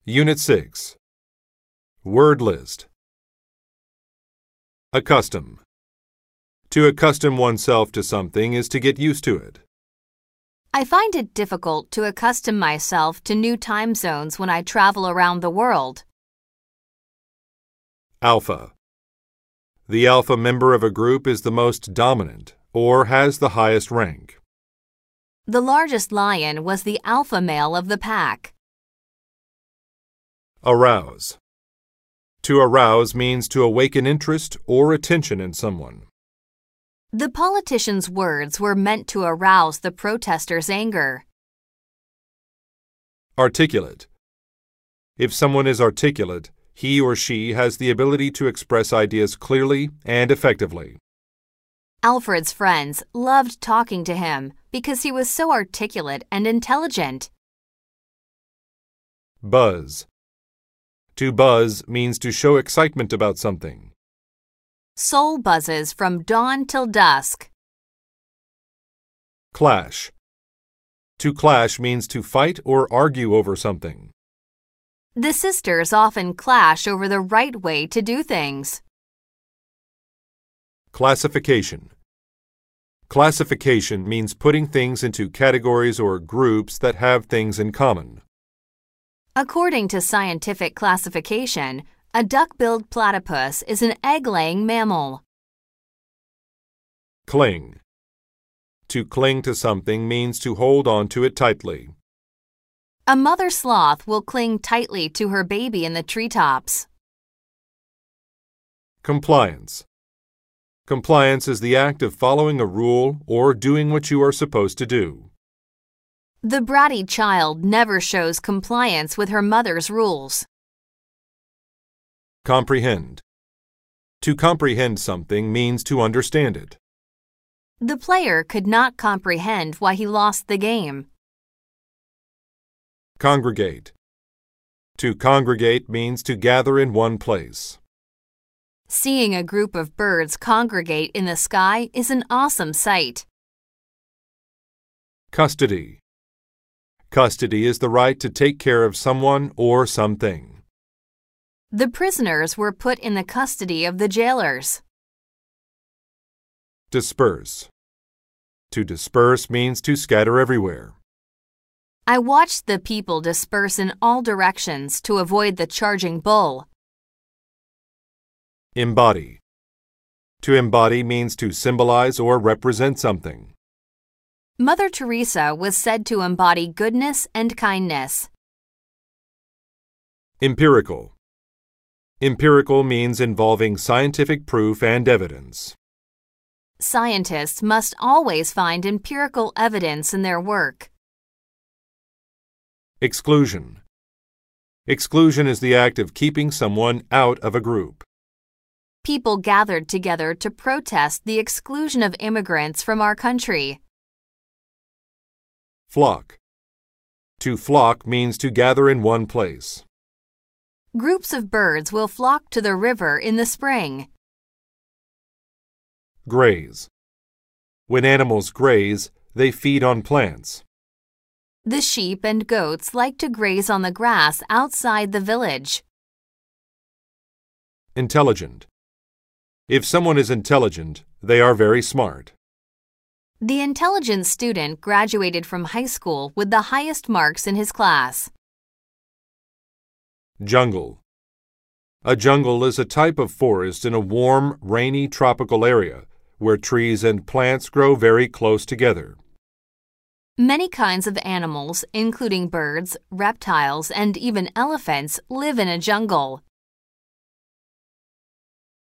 Unit 6. Word list. Accustom. To accustom oneself to something is to get used to it. I find it difficult to accustom myself to new time zones when I travel around the world. Alpha. The alpha member of a group is the most dominant or has the highest rank. The largest lion was the alpha male of the pack. Arouse. To arouse means to awaken interest or attention in someone. The politician's words were meant to arouse the protesters' anger. Articulate. If someone is articulate, he or she has the ability to express ideas clearly and effectively. Alfred's friends loved talking to him because he was so articulate and intelligent. Buzz. To buzz means to show excitement about something. Soul buzzes from dawn till dusk. Clash. To clash means to fight or argue over something. The sisters often clash over the right way to do things. Classification. Classification means putting things into categories or groups that have things in common. According to scientific classification, a duck-billed platypus is an egg-laying mammal. Cling. To cling to something means to hold on to it tightly. A mother sloth will cling tightly to her baby in the treetops. Compliance. Compliance is the act of following a rule or doing what you are supposed to do. The bratty child never shows compliance with her mother's rules. Comprehend. To comprehend something means to understand it. The player could not comprehend why he lost the game. Congregate. To congregate means to gather in one place. Seeing a group of birds congregate in the sky is an awesome sight. Custody. Custody is the right to take care of someone or something. The prisoners were put in the custody of the jailers. Disperse. To disperse means to scatter everywhere. I watched the people disperse in all directions to avoid the charging bull. Embody. To embody means to symbolize or represent something. Mother Teresa was said to embody goodness and kindness. Empirical. Empirical means involving scientific proof and evidence. Scientists must always find empirical evidence in their work. Exclusion. Exclusion is the act of keeping someone out of a group. People gathered together to protest the exclusion of immigrants from our country. Flock. To flock means to gather in one place. Groups of birds will flock to the river in the spring. Graze. When animals graze, they feed on plants. The sheep and goats like to graze on the grass outside the village. Intelligent. If someone is intelligent, they are very smart. The intelligent student graduated from high school with the highest marks in his class. Jungle. A jungle is a type of forest in a warm, rainy tropical area where trees and plants grow very close together. Many kinds of animals, including birds, reptiles, and even elephants, live in a jungle.